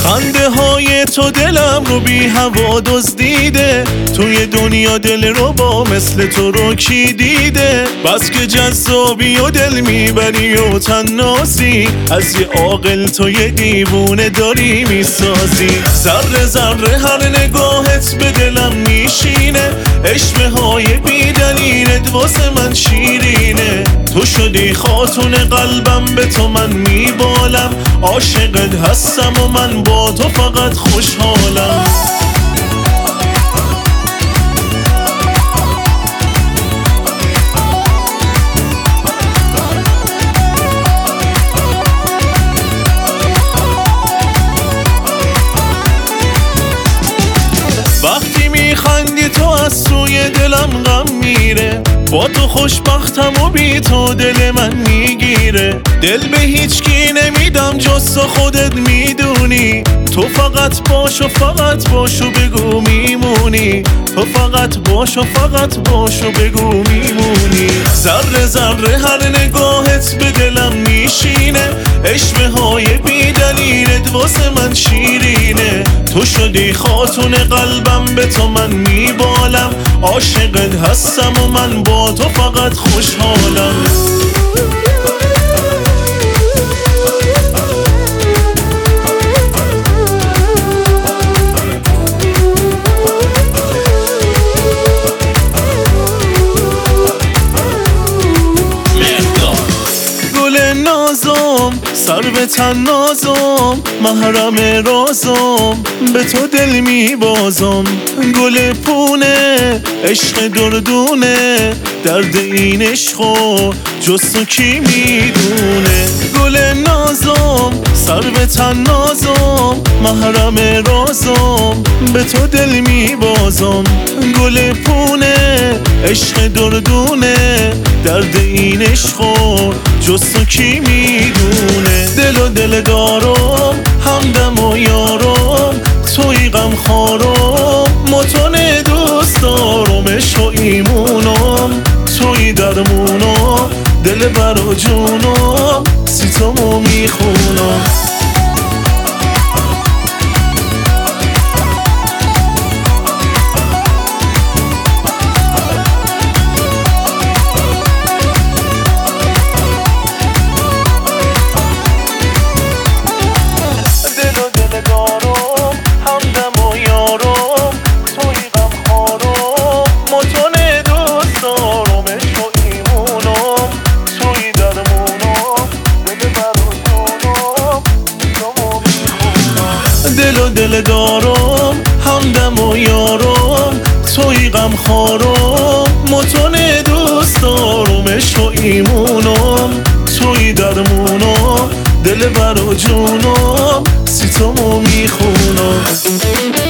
خنده های تو دلم رو بی هوا دزدیده، توی دنیا دل رو با مثل تو رو کی دیده؟ بس که جذابی و دل میبری و تنازی، از یه عاقل تو یه دیوونه داری میسازی. ذره ذره هر نگاهت به دلم میشینه، اشوه های بی دلیلت واسه من شیرینه. تو شدی خاتون قلبم، به تو من میبالم، عاشقت هستم و من با تو فقط خوشحالم. وقتی میخندی تو از سوی دلم غم میره، با تو خوشبختم و بی تو دل من میگیره. دل به هیچ کی نمیدم جز تو خودت میدونی، تو فقط باش و فقط باش و بگو میمونی، تو فقط باش و فقط باش و بگو میمونی. ذره ذره هر نگاهت به دلم میشینه، اشوه های بی دلیلت واسه من شیرینه. تو شدی خاتون قلبم، به تو من میبالم، عاشقت هستم و من با تو فقط خوشحالم. گل نازم سر به تن نازم، محرم رازم به تو دل میبازم. گل پونه عشق دردونه، درد این عشقو جز تو کی میدونه؟ گل نازم سر به تن نازم، محرم رازم به تو دل میبازم. گل پونه عشق دردونه، درد این عشقو جز تو کی میدونه؟ دل و دل دارم، همدم و یارم، توی غم خارم، متون دوست دارم، عشق و ایمونم، توی درمونم، دل بر و جونم، سیتامو میخونم. دل و دل دارم، همدم و یارم، توی غم خارم، متون دوست دارم، عشق و ایمونم، توی درمونم، دل بر و جونم، سیتامو میخونم.